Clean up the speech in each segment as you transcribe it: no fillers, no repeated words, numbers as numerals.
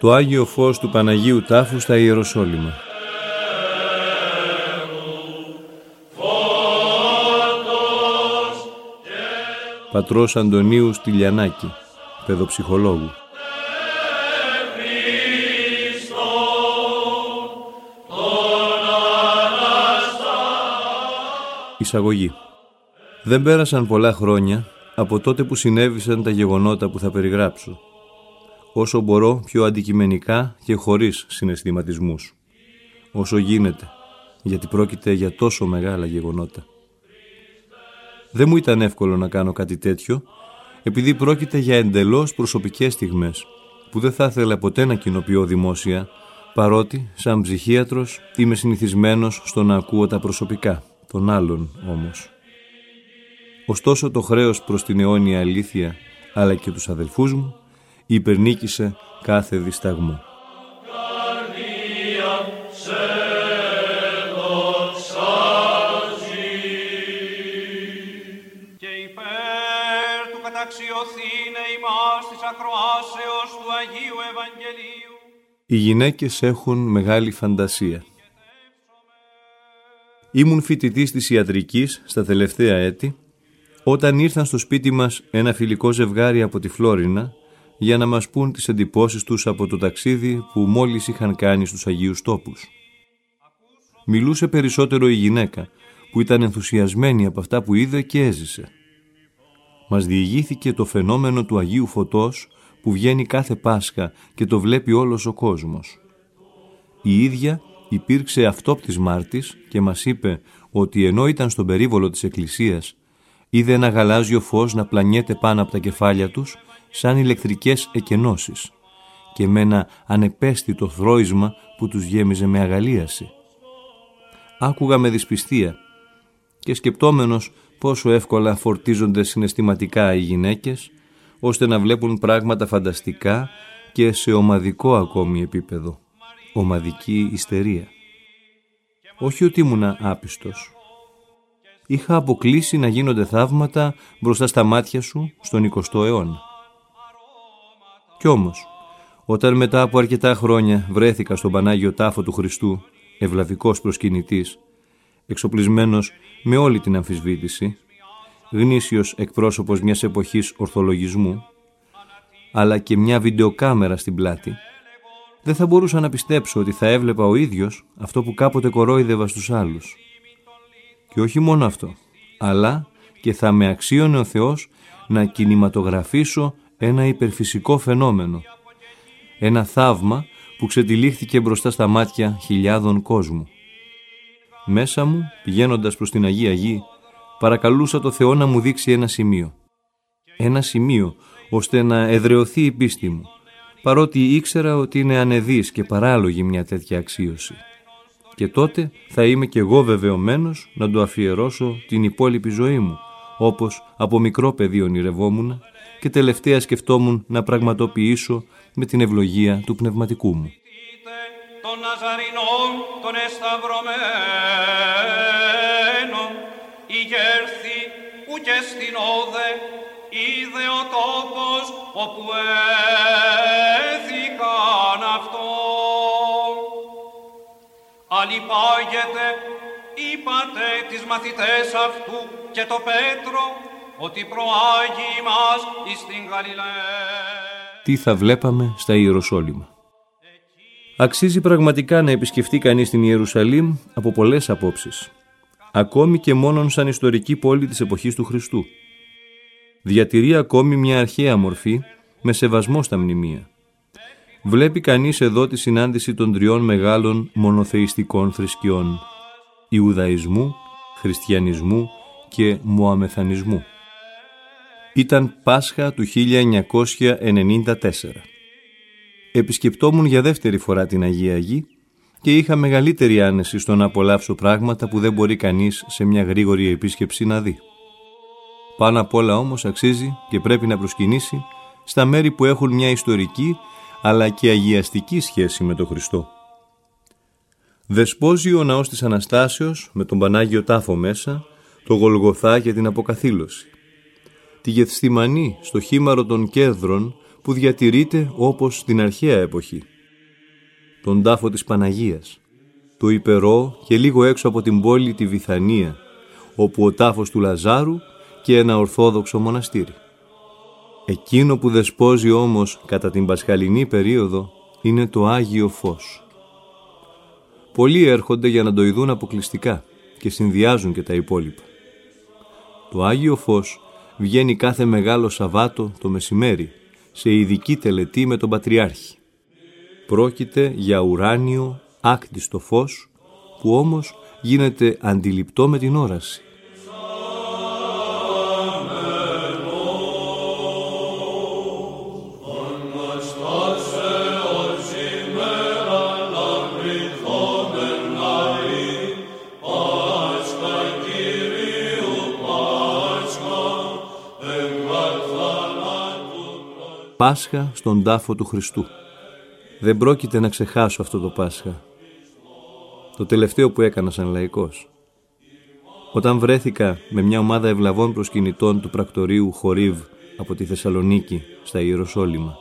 Το Άγιο Φως του Παναγίου Τάφου στα Ιεροσόλυμα. Πατρός Αντωνίου Στυλιανάκη, παιδοψυχολόγου. Εισαγωγή. Δεν πέρασαν πολλά χρόνια από τότε που συνέβησαν τα γεγονότα που θα περιγράψω. Όσο μπορώ πιο αντικειμενικά και χωρίς συναισθηματισμούς. Όσο γίνεται, γιατί πρόκειται για τόσο μεγάλα γεγονότα. Δεν μου ήταν εύκολο να κάνω κάτι τέτοιο, επειδή πρόκειται για εντελώς προσωπικές στιγμές, που δεν θα ήθελα ποτέ να κοινοποιώ δημόσια, παρότι, σαν ψυχίατρος, είμαι συνηθισμένος στο να ακούω τα προσωπικά, των άλλων όμως. Ωστόσο το χρέος προς την αιώνια αλήθεια, αλλά και τους αδελφούς μου, υπερνίκησε κάθε δισταγμό. Και υπέρ του καταξιωθήνε ημάς της ακροάσεως του Αγίου Ευαγγελίου. Οι γυναίκες έχουν μεγάλη φαντασία. Ήμουν φοιτητής της ιατρικής στα τελευταία έτη, όταν ήρθαν στο σπίτι μας ένα φιλικό ζευγάρι από τη Φλόρινα για να μας πούν τις εντυπώσεις τους από το ταξίδι που μόλις είχαν κάνει στους Αγίους Τόπους. Μιλούσε περισσότερο η γυναίκα, που ήταν ενθουσιασμένη από αυτά που είδε και έζησε. Μας διηγήθηκε το φαινόμενο του Αγίου Φωτός που βγαίνει κάθε Πάσχα και το βλέπει όλος ο κόσμος. Η ίδια υπήρξε αυτόπτης μάρτης και μας είπε ότι ενώ ήταν στον περίβολο της εκκλησίας, είδε ένα γαλάζιο φως να πλανιέται πάνω από τα κεφάλια τους σαν ηλεκτρικές εκενώσεις και με ένα ανεπαίσθητο θρώισμα που τους γέμιζε με αγαλίαση. Άκουγα με δυσπιστία και σκεπτόμενος πόσο εύκολα φορτίζονται συναισθηματικά οι γυναίκες, ώστε να βλέπουν πράγματα φανταστικά και σε ομαδικό ακόμη επίπεδο, ομαδική ιστερία. Όχι ότι ήμουνα άπιστος. Είχα αποκλείσει να γίνονται θαύματα μπροστά στα μάτια σου στον 20ο αιώνα. Κι όμως, όταν μετά από αρκετά χρόνια βρέθηκα στον Πανάγιο Τάφο του Χριστού, ευλαβικός προσκυνητής, εξοπλισμένος με όλη την αμφισβήτηση, γνήσιος εκπρόσωπος μιας εποχής ορθολογισμού, αλλά και μια βιντεοκάμερα στην πλάτη, δεν θα μπορούσα να πιστέψω ότι θα έβλεπα ο ίδιος αυτό που κάποτε κορόιδευα στους άλλους. Και όχι μόνο αυτό, αλλά και θα με αξίωνε ο Θεός να κινηματογραφήσω ένα υπερφυσικό φαινόμενο, ένα θαύμα που ξετυλίχθηκε μπροστά στα μάτια χιλιάδων κόσμου. Μέσα μου, πηγαίνοντας προς την Αγία Γη, παρακαλούσα το Θεό να μου δείξει ένα σημείο. Ένα σημείο ώστε να εδραιωθεί η πίστη μου, παρότι ήξερα ότι είναι ανεδής και παράλογη μια τέτοια αξίωση. Και τότε θα είμαι κι εγώ βεβαιωμένος να του αφιερώσω την υπόλοιπη ζωή μου, όπως από μικρό παιδί ονειρευόμουν και τελευταία σκεφτόμουν να πραγματοποιήσω με την ευλογία του πνευματικού μου. Των Ναζαρινών των εσταυρωμένων ηγέρθη ουκ στην όδε είδε ο τόπος όπου έθηκαν αυτό. Αλυπάγεται είπατε τις μαθητές αυτού και το Πέτρο ότι προάγει μας εις την Γαλιλαία. Τι θα βλέπαμε στα Ιεροσόλυμα. Αξίζει πραγματικά να επισκεφτεί κανείς την Ιερουσαλήμ από πολλές απόψεις, ακόμη και μόνον σαν ιστορική πόλη της εποχής του Χριστού. Διατηρεί ακόμη μια αρχαία μορφή με σεβασμό στα μνημεία. Βλέπει κανείς εδώ τη συνάντηση των τριών μεγάλων μονοθεϊστικών θρησκειών, Ιουδαϊσμού, Χριστιανισμού και Μωαμεθανισμού. Ήταν Πάσχα του 1994. Επισκεπτόμουν για δεύτερη φορά την Αγία Γη και είχα μεγαλύτερη άνεση στο να απολαύσω πράγματα που δεν μπορεί κανείς σε μια γρήγορη επίσκεψη να δει. Πάνω απ' όλα όμως αξίζει και πρέπει να προσκυνήσει στα μέρη που έχουν μια ιστορική αλλά και αγιαστική σχέση με τον Χριστό. Δεσπόζει ο ναός της Αναστάσεως με τον Πανάγιο Τάφο μέσα, το Γολγοθά και την Αποκαθήλωση. Τη Γεθσιμανή στο χήμαρο των Κέδρων που διατηρείται όπως στην αρχαία εποχή. τον τάφο της Παναγίας, το υπερό και λίγο έξω από την πόλη τη Βηθανία, όπου ο τάφος του Λαζάρου και ένα ορθόδοξο μοναστήρι. Εκείνο που δεσπόζει όμως κατά την πασχαλινή περίοδο είναι το Άγιο Φως. Πολλοί έρχονται για να το ειδούν αποκλειστικά και συνδυάζουν και τα υπόλοιπα. Το Άγιο Φως βγαίνει κάθε Μεγάλο Σαββάτο το μεσημέρι σε ειδική τελετή με τον Πατριάρχη. Πρόκειται για ουράνιο άκτιστο φως που όμως γίνεται αντιληπτό με την όραση. Πάσχα στον τάφο του Χριστού. Δεν πρόκειται να ξεχάσω αυτό το Πάσχα. Το τελευταίο που έκανα σαν λαϊκός. Όταν βρέθηκα με μια ομάδα ευλαβών προσκυνητών του πρακτορείου Χορίβ από τη Θεσσαλονίκη στα Ιεροσόλυμα.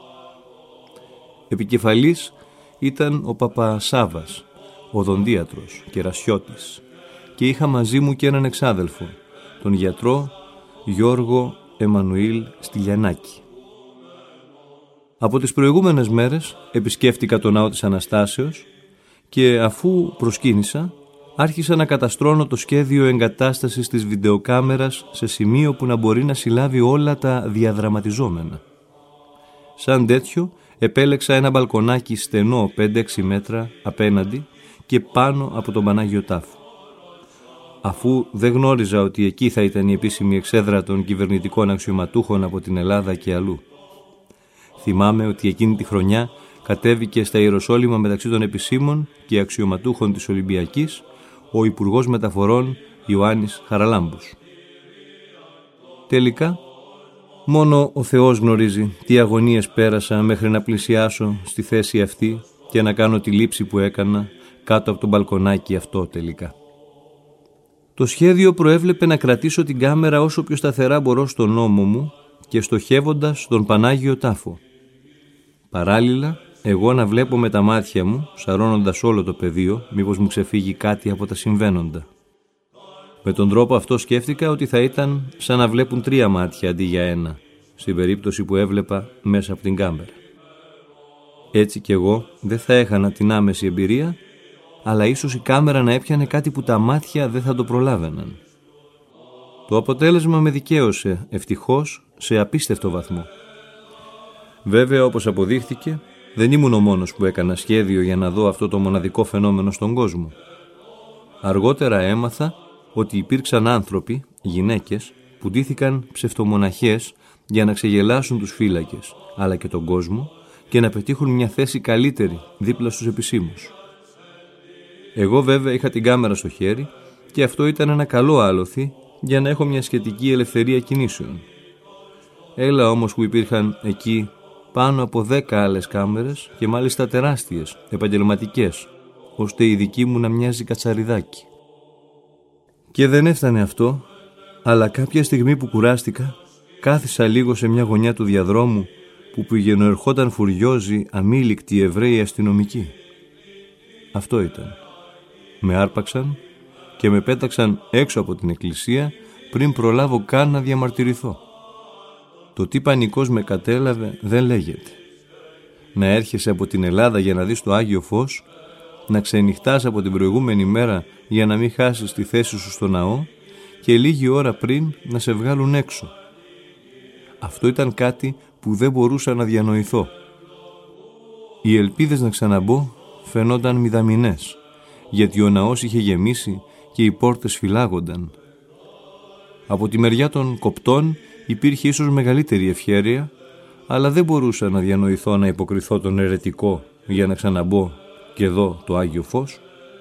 Επικεφαλής ήταν ο Παπασάβας, οδοντίατρος, κερασιώτης, και είχα μαζί μου και έναν εξάδελφο, τον γιατρό Γιώργο Εμμανουήλ Στυλιανάκη. Από τις προηγούμενες μέρες επισκέφτηκα το ναό της Αναστάσεως και αφού προσκύνησα, άρχισα να καταστρώνω το σχέδιο εγκατάστασης της βιντεοκάμερας σε σημείο που να μπορεί να συλλάβει όλα τα διαδραματιζόμενα. Σαν τέτοιο, επέλεξα ένα μπαλκονάκι στενό 5-6 μέτρα απέναντι και πάνω από τον Πανάγιο Τάφο. Αφού δεν γνώριζα ότι εκεί θα ήταν η επίσημη εξέδρα των κυβερνητικών αξιωματούχων από την Ελλάδα και αλλού. Θυμάμαι ότι εκείνη τη χρονιά κατέβηκε στα Ιεροσόλυμα μεταξύ των επισήμων και αξιωματούχων της Ολυμπιακής ο Υπουργός Μεταφορών Ιωάννης Χαραλάμπους. Τελικά, μόνο ο Θεός γνωρίζει τι αγωνίες πέρασα μέχρι να πλησιάσω στη θέση αυτή και να κάνω τη λήψη που έκανα κάτω από το μπαλκονάκι αυτό τελικά. Το σχέδιο προέβλεπε να κρατήσω την κάμερα όσο πιο σταθερά μπορώ στον ώμο μου και στοχεύοντας τον Πανάγιο Τάφο. Παράλληλα, εγώ να βλέπω με τα μάτια μου, σαρώνοντας όλο το πεδίο, μήπως μου ξεφύγει κάτι από τα συμβαίνοντα. Με τον τρόπο αυτό σκέφτηκα ότι θα ήταν σαν να βλέπουν 3 μάτια αντί για 1, στην περίπτωση που έβλεπα μέσα από την κάμερα. Έτσι κι εγώ δεν θα έχανα την άμεση εμπειρία, αλλά ίσως η κάμερα να έπιανε κάτι που τα μάτια δεν θα το προλάβαιναν. Το αποτέλεσμα με δικαίωσε, ευτυχώς, σε απίστευτο βαθμό. Βέβαια, όπως αποδείχθηκε, δεν ήμουν ο μόνος που έκανα σχέδιο για να δω αυτό το μοναδικό φαινόμενο στον κόσμο. Αργότερα έμαθα ότι υπήρξαν άνθρωποι, γυναίκες, που ντύθηκαν ψευτομοναχές για να ξεγελάσουν τους φύλακες, αλλά και τον κόσμο, και να πετύχουν μια θέση καλύτερη δίπλα στους επισήμους. Εγώ βέβαια είχα την κάμερα στο χέρι και αυτό ήταν ένα καλό άλοθη για να έχω μια σχετική ελευθερία κινήσεων. Έλα όμως που υπήρχαν εκεί πάνω από 10 άλλες κάμερες και μάλιστα τεράστιες, επαγγελματικές, ώστε η δική μου να μοιάζει κατσαριδάκι. Και δεν έφτανε αυτό, αλλά κάποια στιγμή που κουράστηκα, κάθισα λίγο σε μια γωνιά του διαδρόμου που πηγαινοερχόταν φουριόζοι αμήλικτοι Εβραίοι αστυνομικοί. Αυτό ήταν. Με άρπαξαν και με πέταξαν έξω από την εκκλησία πριν προλάβω καν να διαμαρτυρηθώ. Το τι πανικός με κατέλαβε δεν λέγεται. Να έρχεσαι από την Ελλάδα για να δεις το Άγιο Φως, να ξενυχτάς από την προηγούμενη μέρα για να μην χάσεις τη θέση σου στο ναό και λίγη ώρα πριν να σε βγάλουν έξω. Αυτό ήταν κάτι που δεν μπορούσα να διανοηθώ. Οι ελπίδες να ξαναμπω φαινόταν μηδαμινές, γιατί ο ναός είχε γεμίσει και οι πόρτες φυλάγονταν. Από τη μεριά των κοπτών υπήρχε ίσως μεγαλύτερη ευχέρεια, αλλά δεν μπορούσα να διανοηθώ να υποκριθώ τον αιρετικό για να ξαναμπω και δω το Άγιο Φως.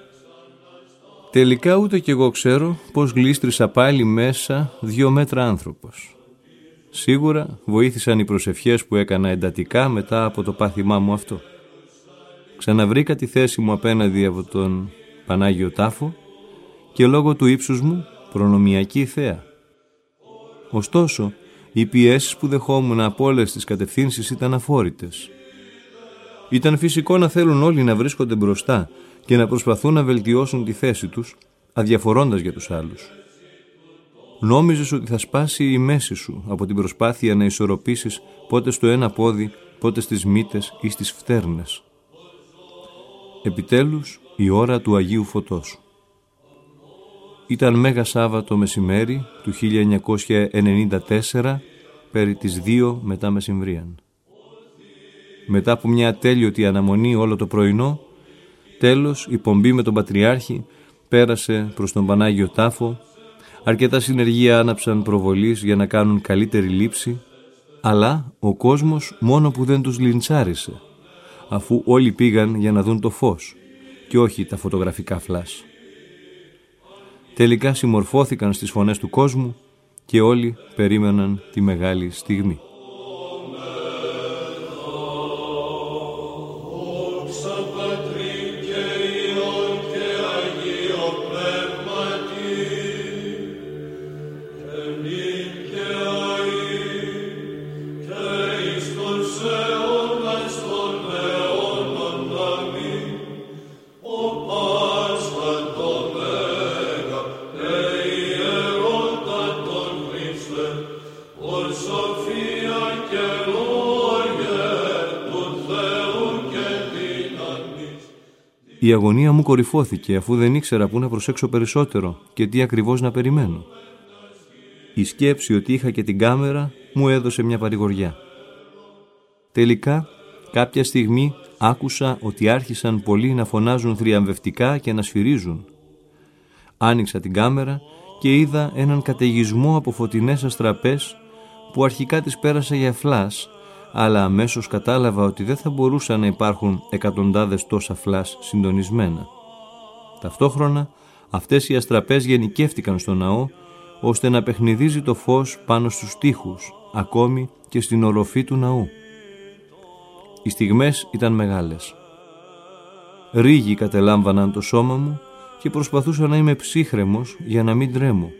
Τελικά ούτε κι εγώ ξέρω πως γλίστρισα πάλι μέσα 2 μέτρα άνθρωπος. Σίγουρα βοήθησαν οι προσευχές που έκανα εντατικά μετά από το πάθημά μου αυτό. Ξαναβρήκα τη θέση μου απέναντι από τον Πανάγιο Τάφο και λόγω του ύψους μου προνομιακή θέα. Ωστόσο, οι πιέσεις που δεχόμουν από όλες τις κατευθύνσεις ήταν αφόρητες. Ήταν φυσικό να θέλουν όλοι να βρίσκονται μπροστά και να προσπαθούν να βελτιώσουν τη θέση τους, αδιαφορώντας για τους άλλους. Νόμιζες ότι θα σπάσει η μέση σου από την προσπάθεια να ισορροπήσεις πότε στο ένα πόδι, πότε στις μύτες ή στις φτέρνες. Επιτέλους, η ώρα του Αγίου Φωτός. Ήταν Μέγα Σάββατο μεσημέρι του 1994, περί τις 2 μετά μεσημβρίαν. Μετά από μια ατέλειωτη αναμονή όλο το πρωινό, τέλος η πομπή με τον Πατριάρχη πέρασε προς τον Πανάγιο Τάφο. Αρκετά συνεργεία άναψαν προβολής για να κάνουν καλύτερη λήψη, αλλά ο κόσμος μόνο που δεν τους λιντσάρισε, αφού όλοι πήγαν για να δουν το φως και όχι τα φωτογραφικά φλάς. Τελικά συμμορφώθηκαν στις φωνές του κόσμου και όλοι περίμεναν τη μεγάλη στιγμή. Η αγωνία μου κορυφώθηκε αφού δεν ήξερα πού να προσέξω περισσότερο και τι ακριβώς να περιμένω. Η σκέψη ότι είχα και την κάμερα μου έδωσε μια παρηγοριά. Τελικά, κάποια στιγμή άκουσα ότι άρχισαν πολλοί να φωνάζουν θριαμβευτικά και να σφυρίζουν. Άνοιξα την κάμερα και είδα έναν καταιγισμό από φωτεινές αστραπές που αρχικά τις πέρασα για φλάς, αλλά αμέσως κατάλαβα ότι δεν θα μπορούσαν να υπάρχουν εκατοντάδες τόσα φλάς συντονισμένα. Ταυτόχρονα, αυτές οι αστραπές γενικεύτηκαν στο ναό, ώστε να παιχνιδίζει το φως πάνω στους τοίχους, ακόμη και στην οροφή του ναού. Οι στιγμές ήταν μεγάλες. Ρίγοι κατελάμβαναν το σώμα μου και προσπαθούσα να είμαι ψύχρεμος για να μην τρέμω.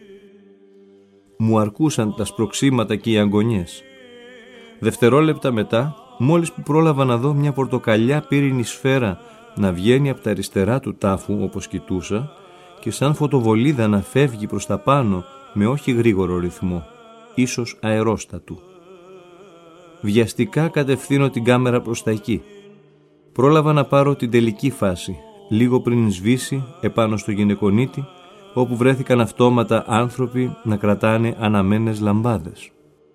Μου αρκούσαν τα σπροξήματα και οι αγωνιές. Δευτερόλεπτα μετά, μόλις που πρόλαβα να δω μια πορτοκαλιά πύρινη σφαίρα να βγαίνει από τα αριστερά του τάφου όπως κοιτούσα και σαν φωτοβολίδα να φεύγει προς τα πάνω με όχι γρήγορο ρυθμό, ίσως αερόστατου. Βιαστικά κατευθύνω την κάμερα προς τα εκεί. Πρόλαβα να πάρω την τελική φάση, λίγο πριν σβήσει επάνω στο γυναικονίτη, όπου βρέθηκαν αυτόματα άνθρωποι να κρατάνε αναμένες λαμπάδες.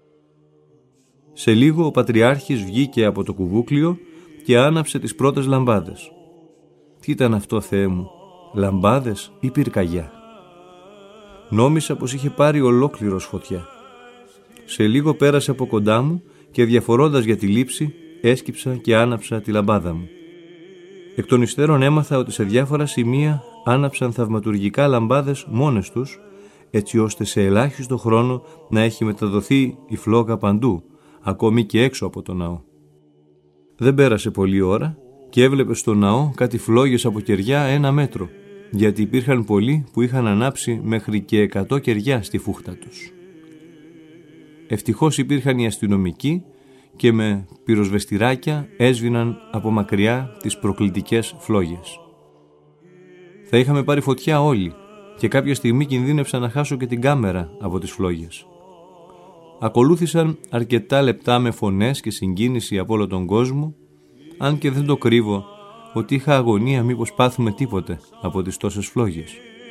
Σε λίγο ο Πατριάρχης βγήκε από το κουβούκλιο και άναψε τις πρώτες λαμπάδες. Τι ήταν αυτό, Θεέ μου, λαμπάδες ή πυρκαγιά? Νόμισα πως είχε πάρει ολόκληρος φωτιά. Σε λίγο πέρασε από κοντά μου και διαφορώντας για τη λήψη έσκυψα και άναψα τη λαμπάδα μου. Εκ των υστέρων έμαθα ότι σε διάφορα σημεία άναψαν θαυματουργικά λαμπάδες μόνες τους, έτσι ώστε σε ελάχιστο χρόνο να έχει μεταδοθεί η φλόγα παντού, ακόμη και έξω από το ναό. Δεν πέρασε πολλή ώρα και έβλεπε στο ναό κάτι φλόγες από κεριά 1 μέτρο, γιατί υπήρχαν πολλοί που είχαν ανάψει μέχρι και 100 κεριά στη φούχτα τους. Ευτυχώς υπήρχαν οι αστυνομικοί και με πυροσβεστηράκια έσβηναν από μακριά τις προκλητικές φλόγες. Θα είχαμε πάρει φωτιά όλοι και κάποια στιγμή κινδύνευσα να χάσω και την κάμερα από τις φλόγες. Ακολούθησαν αρκετά λεπτά με φωνές και συγκίνηση από όλο τον κόσμο, αν και δεν το κρύβω ότι είχα αγωνία μήπως πάθουμε τίποτε από τις τόσες φλόγες.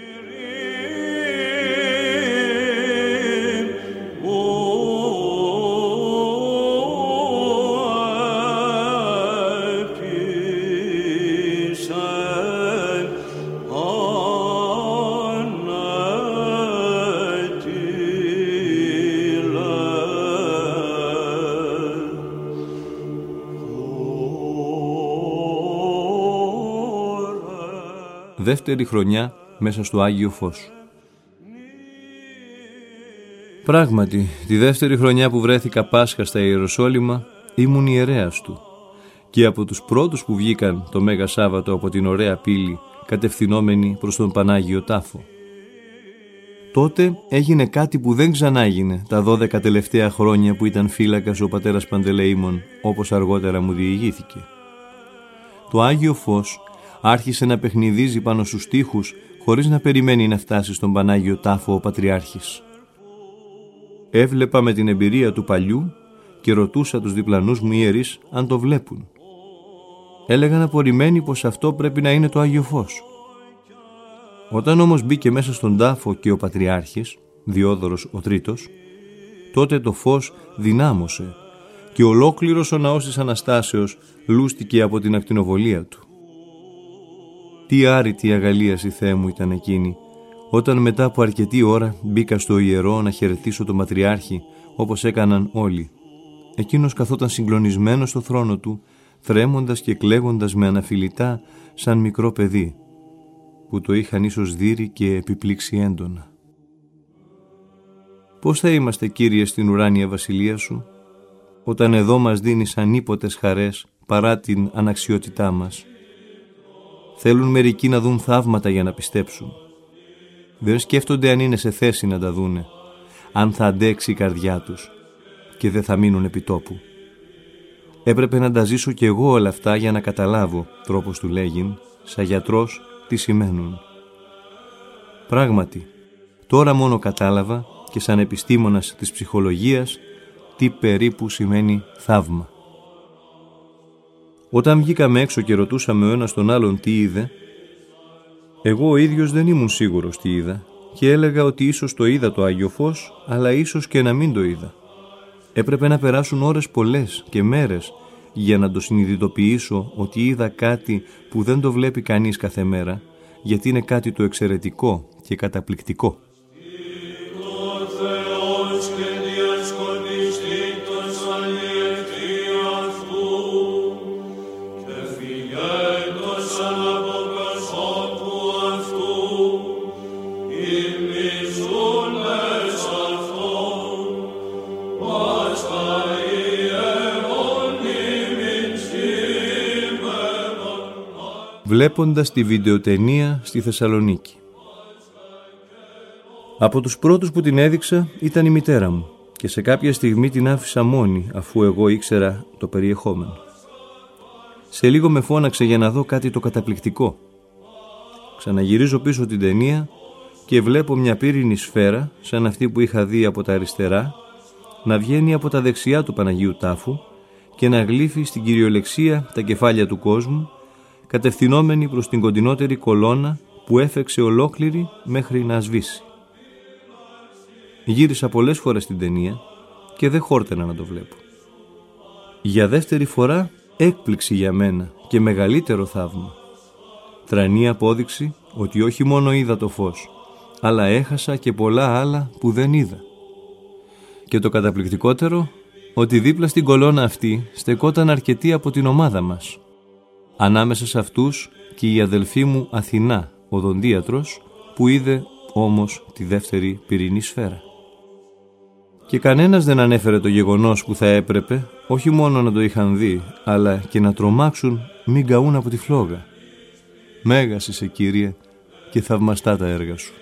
Δεύτερη χρονιά μέσα στο Άγιο Φως. Πράγματι, τη δεύτερη χρονιά που βρέθηκα Πάσχα στα Ιεροσόλυμα ήμουν ιερέας του και από τους πρώτους που βγήκαν το Μέγα Σάββατο από την ωραία πύλη κατευθυνόμενοι προς τον Πανάγιο Τάφο. Τότε έγινε κάτι που δεν ξανάγινε τα 12 τελευταία χρόνια που ήταν φύλακας ο πατέρας Παντελεήμων, όπως αργότερα μου διηγήθηκε. το Άγιο Φως άρχισε να παιχνιδίζει πάνω στους τοίχους χωρίς να περιμένει να φτάσει στον Πανάγιο Τάφο ο Πατριάρχης. Έβλεπα με την εμπειρία του παλιού και ρωτούσα τους διπλανούς μου ιερείς αν το βλέπουν. Έλεγαν απορριμμένοι πως αυτό πρέπει να είναι το Άγιο Φως. Όταν όμως μπήκε μέσα στον τάφο και ο Πατριάρχης, Διόδωρος ο Τρίτος, τότε το φως δυνάμωσε και ολόκληρος ο ναός της Αναστάσεως λούστηκε από την ακτινοβολία του. Τι άρρητη αγαλίαση, Θεέ μου, ήταν εκείνη, όταν μετά από αρκετή ώρα μπήκα στο ιερό να χαιρετήσω τον Πατριάρχη όπως έκαναν όλοι. Εκείνος καθόταν συγκλονισμένος στο θρόνο του, θρέμοντας και κλαίγοντας με αναφιλητά σαν μικρό παιδί, που το είχαν ίσως δείρει και επιπλήξει έντονα. Πώς θα είμαστε, Κύριε, στην ουράνια βασιλεία σου, όταν εδώ μας δίνεις ανίποτες χαρές παρά την αναξιότητά μας? Θέλουν μερικοί να δουν θαύματα για να πιστέψουν. Δεν σκέφτονται αν είναι σε θέση να τα δούνε, αν θα αντέξει η καρδιά τους και δεν θα μείνουν επί τόπου. Έπρεπε να τα ζήσω κι εγώ όλα αυτά για να καταλάβω, τρόπος του λέγειν, σαν γιατρός, τι σημαίνουν. Πράγματι, τώρα μόνο κατάλαβα και σαν επιστήμονας της ψυχολογίας τι περίπου σημαίνει θαύμα. Όταν βγήκαμε έξω και ρωτούσαμε ο ένας τον άλλον τι είδε, εγώ ο ίδιος δεν ήμουν σίγουρος τι είδα και έλεγα ότι ίσως το είδα το Άγιο Φως, αλλά ίσως και να μην το είδα. Έπρεπε να περάσουν ώρες πολλές και μέρες για να το συνειδητοποιήσω ότι είδα κάτι που δεν το βλέπει κανείς κάθε μέρα, γιατί είναι κάτι το εξαιρετικό και καταπληκτικό. Βλέποντας τη βιντεοτενία στη Θεσσαλονίκη. Από τους πρώτους που την έδειξα ήταν η μητέρα μου και σε κάποια στιγμή την άφησα μόνη αφού εγώ ήξερα το περιεχόμενο. Σε λίγο με φώναξε για να δω κάτι το καταπληκτικό. Ξαναγυρίζω πίσω την ταινία και βλέπω μια πύρινη σφαίρα σαν αυτή που είχα δει από τα αριστερά να βγαίνει από τα δεξιά του Παναγίου Τάφου και να γλύφει στην κυριολεξία τα κεφάλια του κόσμου, κατευθυνόμενη προς την κοντινότερη κολόνα που έφεξε ολόκληρη μέχρι να σβήσει. Γύρισα πολλές φορές την ταινία και δεν χόρτενα να το βλέπω. Για δεύτερη φορά έκπληξη για μένα και μεγαλύτερο θαύμα. Τρανή απόδειξη ότι όχι μόνο είδα το φως, αλλά έχασα και πολλά άλλα που δεν είδα. Και το καταπληκτικότερο, ότι δίπλα στην κολόνα αυτή στεκόταν αρκετοί από την ομάδα μας. Ανάμεσα σε αυτούς και η αδελφή μου Αθηνά, οδοντίατρος, που είδε όμως τη δεύτερη πυρηνή σφαίρα. Και κανένας δεν ανέφερε το γεγονός που θα έπρεπε όχι μόνο να το είχαν δει, αλλά και να τρομάξουν μην καούν από τη φλόγα. Μέγας είσαι, Κύριε, και θαυμαστά τα έργα σου.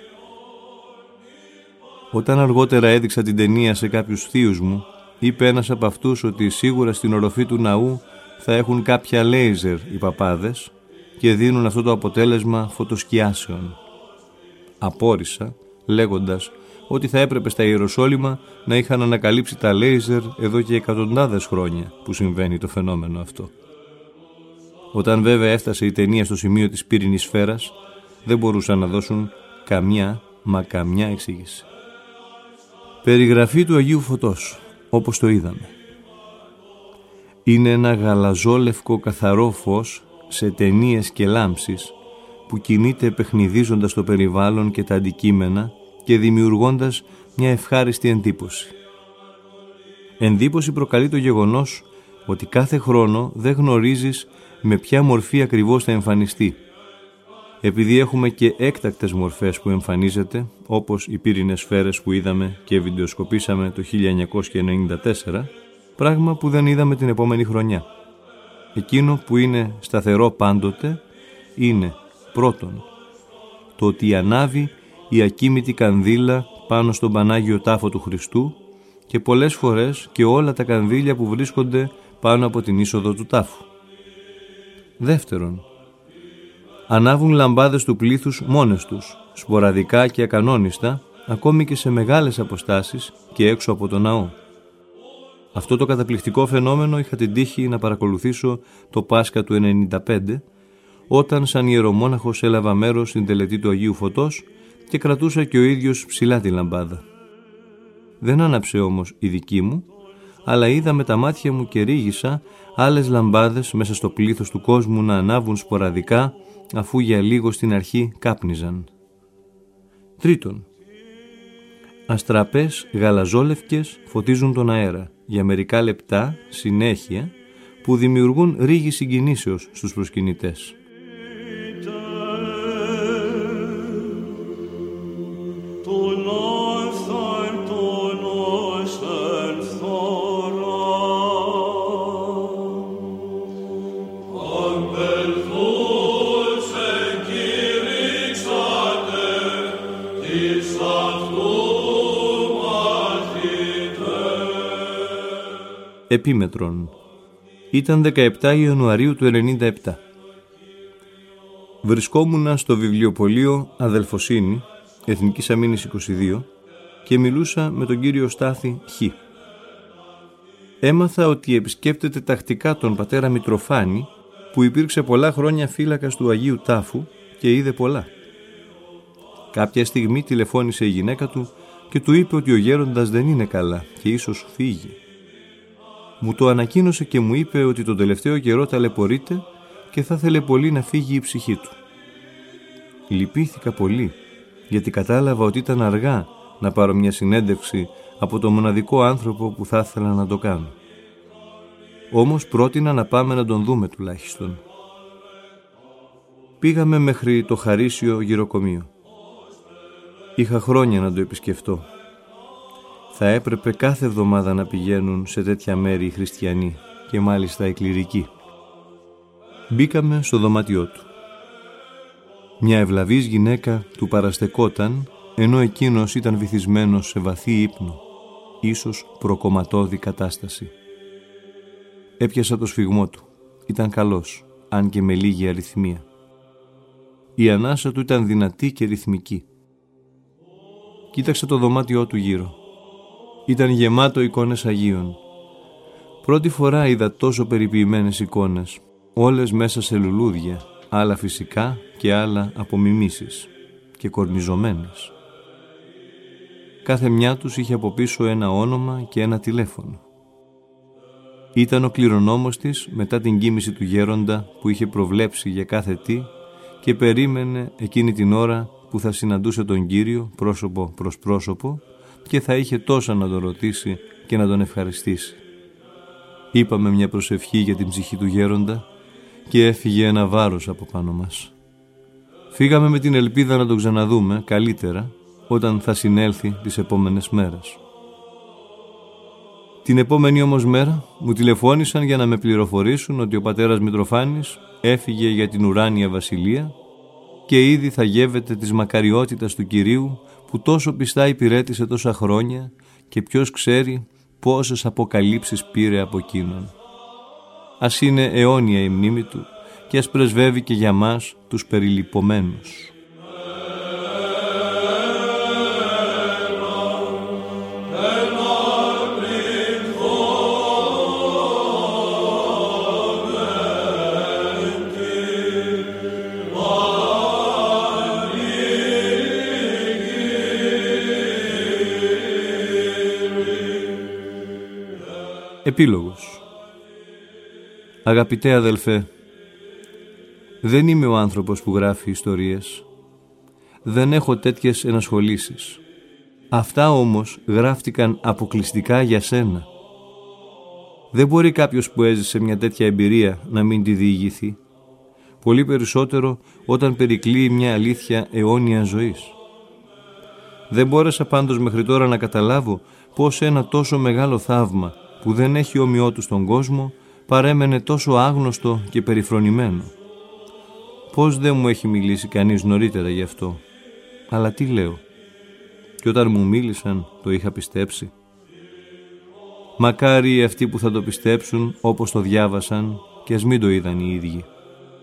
Όταν αργότερα έδειξα την ταινία σε κάποιους θείους μου, είπε ένας από αυτούς ότι σίγουρα στην οροφή του ναού θα έχουν κάποια λέιζερ οι παπάδες και δίνουν αυτό το αποτέλεσμα φωτοσκιάσεων. Απόρρισα λέγοντας ότι θα έπρεπε στα Ιεροσόλυμα να είχαν ανακαλύψει τα λέιζερ εδώ και εκατοντάδες χρόνια που συμβαίνει το φαινόμενο αυτό. Όταν βέβαια έφτασε η ταινία στο σημείο της πύρινης σφαίρας, δεν μπορούσαν να δώσουν καμιά εξήγηση. Περιγραφή του Αγίου Φωτός, όπως το είδαμε. Είναι ένα γαλαζόλευκο καθαρό φως σε ταινίες και λάμψεις που κινείται παιχνιδίζοντας το περιβάλλον και τα αντικείμενα και δημιουργώντας μια ευχάριστη εντύπωση. Εντύπωση προκαλεί το γεγονός ότι κάθε χρόνο δεν γνωρίζεις με ποια μορφή ακριβώς θα εμφανιστεί. Επειδή έχουμε και έκτακτες μορφές που εμφανίζεται, όπως οι πύρινες σφαίρες που είδαμε και βιντεοσκοπήσαμε το 1994, πράγμα που δεν είδαμε την επόμενη χρονιά. Εκείνο που είναι σταθερό πάντοτε είναι, πρώτον, το ότι ανάβει η ακίμητη κανδύλα πάνω στον Πανάγιο Τάφο του Χριστού και πολλές φορές και όλα τα κανδύλια που βρίσκονται πάνω από την είσοδο του τάφου. Δεύτερον, ανάβουν λαμπάδες του πλήθους μόνες τους, σποραδικά και ακανόνιστα, ακόμη και σε μεγάλες αποστάσεις και έξω από το ναό. Αυτό το καταπληκτικό φαινόμενο είχα την τύχη να παρακολουθήσω το Πάσχα του 1995, όταν σαν ιερομόναχος έλαβα μέρος στην τελετή του Αγίου Φωτός και κρατούσα και ο ίδιος ψηλά τη λαμπάδα. Δεν άναψε όμως η δική μου, αλλά είδα με τα μάτια μου και ρίγησα άλλες λαμπάδες μέσα στο πλήθος του κόσμου να ανάβουν σποραδικά, αφού για λίγο στην αρχή κάπνιζαν. Τρίτον, αστραπές γαλαζόλευκες φωτίζουν τον αέρα για μερικά λεπτά συνέχεια, που δημιουργούν ρίγη συγκινήσεως στους προσκυνητές. Επίμετρον. Ήταν 17 Ιανουαρίου του 1997. Βρισκόμουνα στο βιβλιοπωλείο Αδελφοσύνη, Εθνικής Αμήνης 22, και μιλούσα με τον κύριο Στάθη Χ. Έμαθα ότι επισκέπτεται τακτικά τον πατέρα Μητροφάνη, που υπήρξε πολλά χρόνια φύλακας του Αγίου Τάφου και είδε πολλά. Κάποια στιγμή τηλεφώνησε η γυναίκα του και του είπε ότι ο γέροντας δεν είναι καλά και ίσως φύγει. Μου το ανακοίνωσε και μου είπε ότι τον τελευταίο καιρό ταλαιπωρείται και θα ήθελε πολύ να φύγει η ψυχή του. Λυπήθηκα πολύ, γιατί κατάλαβα ότι ήταν αργά να πάρω μια συνέντευξη από τον μοναδικό άνθρωπο που θα ήθελα να το κάνω. Όμως πρότεινα να πάμε να τον δούμε τουλάχιστον. Πήγαμε μέχρι το Χαρίσιο γυροκομείο. Είχα χρόνια να το επισκεφτώ. Θα έπρεπε κάθε εβδομάδα να πηγαίνουν σε τέτοια μέρη οι χριστιανοί και μάλιστα οι κληρικοί. Μπήκαμε στο δωμάτιό του. Μια ευλαβής γυναίκα του παραστεκόταν, ενώ εκείνος ήταν βυθισμένος σε βαθύ ύπνο, ίσως προκομματώδη κατάσταση. Έπιασα το σφιγμό του. Ήταν καλός, αν και με λίγη αριθμία. Η ανάσα του ήταν δυνατή και ρυθμική. Κοίταξα το δωμάτιό του γύρω. Ήταν γεμάτο εικόνες Αγίων. Πρώτη φορά είδα τόσο περιποιημένες εικόνες, όλες μέσα σε λουλούδια, άλλα φυσικά και άλλα από μιμήσεις και κορνιζωμένες. Κάθε μια τους είχε από πίσω ένα όνομα και ένα τηλέφωνο. Ήταν ο κληρονόμος της μετά την κοίμηση του γέροντα που είχε προβλέψει για κάθε τι και περίμενε εκείνη την ώρα που θα συναντούσε τον Κύριο πρόσωπο προς πρόσωπο και θα είχε τόσα να τον ρωτήσει και να τον ευχαριστήσει. Είπαμε μια προσευχή για την ψυχή του γέροντα και έφυγε ένα βάρος από πάνω μας. Φύγαμε με την ελπίδα να τον ξαναδούμε καλύτερα όταν θα συνέλθει τις επόμενες μέρες. Την επόμενη όμως μέρα μου τηλεφώνησαν για να με πληροφορήσουν ότι ο πατέρας Μητροφάνης έφυγε για την ουράνια βασιλεία και ήδη θα γεύεται της μακαριότητας του Κυρίου που τόσο πιστά υπηρέτησε τόσα χρόνια και ποιος ξέρει πόσες αποκαλύψεις πήρε από εκείνον. Ας είναι αιώνια η μνήμη του και ας πρεσβεύει και για μας τους περιλυπωμένους. Επίλογος. Αγαπητέ αδελφέ, δεν είμαι ο άνθρωπος που γράφει ιστορίες. Δεν έχω τέτοιες ενασχολήσεις. Αυτά όμως γράφτηκαν αποκλειστικά για σένα. Δεν μπορεί κάποιος που έζησε μια τέτοια εμπειρία να μην τη διηγηθεί. Πολύ περισσότερο όταν περικλείει μια αλήθεια αιώνια ζωής. Δεν μπόρεσα πάντως μέχρι τώρα να καταλάβω πως ένα τόσο μεγάλο θαύμα που δεν έχει ομοιό του στον κόσμο παρέμενε τόσο άγνωστο και περιφρονημένο. Πώς δεν μου έχει μιλήσει κανείς νωρίτερα γι' αυτό. Αλλά τι λέω. Και όταν μου μίλησαν το είχα πιστέψει. Μακάρι αυτοί που θα το πιστέψουν όπως το διάβασαν και ας μην το είδαν οι ίδιοι.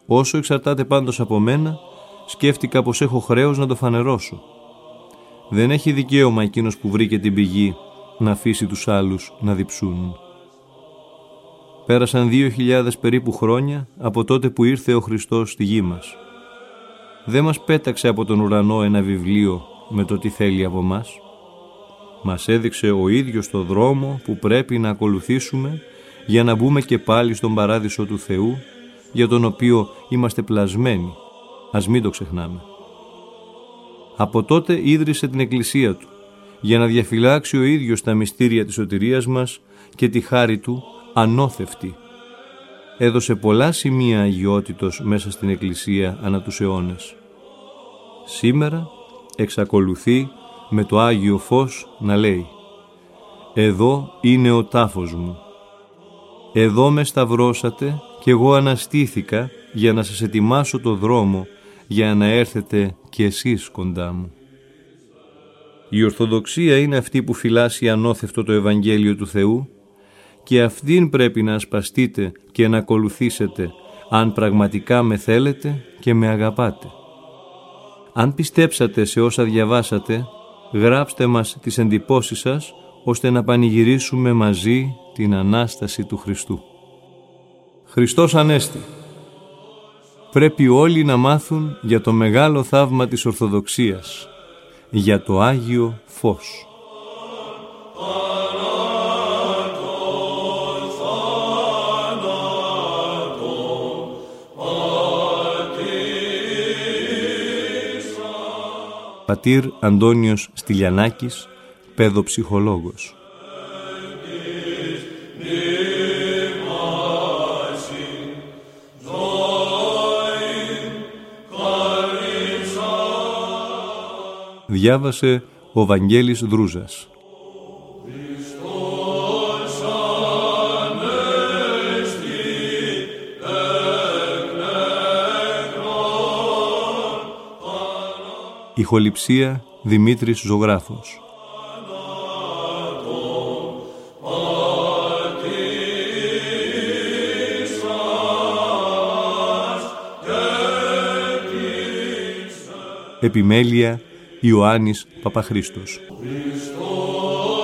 Όσο εξαρτάται πάντως από μένα, σκέφτηκα πως έχω χρέος να το φανερώσω. Δεν έχει δικαίωμα εκείνος που βρήκε την πηγή να αφήσει τους άλλους να διψούν. Πέρασαν 2.000 περίπου χρόνια από τότε που ήρθε ο Χριστός στη γη μας. Δεν μας πέταξε από τον ουρανό ένα βιβλίο με το τι θέλει από μας. Μας έδειξε ο ίδιος το δρόμο που πρέπει να ακολουθήσουμε για να μπούμε και πάλι στον παράδεισο του Θεού, για τον οποίο είμαστε πλασμένοι. Ας μην το ξεχνάμε. Από τότε ίδρυσε την Εκκλησία του, για να διαφυλάξει ο ίδιος τα μυστήρια της σωτηρίας μας και τη χάρη του ανώθευτη. Έδωσε πολλά σημεία αγιότητος μέσα στην Εκκλησία ανά τους αιώνες. Σήμερα εξακολουθεί με το Άγιο Φως να λέει: «Εδώ είναι ο τάφος μου. Εδώ με σταυρώσατε και εγώ αναστήθηκα για να σας ετοιμάσω το δρόμο για να έρθετε κι εσείς κοντά μου». Η Ορθοδοξία είναι αυτή που φυλάσσει ανώθευτο το Ευαγγέλιο του Θεού και αυτήν πρέπει να ασπαστείτε και να ακολουθήσετε αν πραγματικά με θέλετε και με αγαπάτε. Αν πιστέψατε σε όσα διαβάσατε, γράψτε μας τις εντυπώσεις σας, ώστε να πανηγυρίσουμε μαζί την Ανάσταση του Χριστού. Χριστός Ανέστη. Πρέπει όλοι να μάθουν για το μεγάλο θαύμα της Ορθοδοξίας, για το Άγιο Φως. Πατήρ Αντώνιος Στυλιανάκης, παιδοψυχολόγος. Διάβασε ο Βαγγέλης Δρούζας. Ηχοληψία Δημήτρης Ζωγράφος. Επιμέλεια Ιωάννης Παπαχρήστος.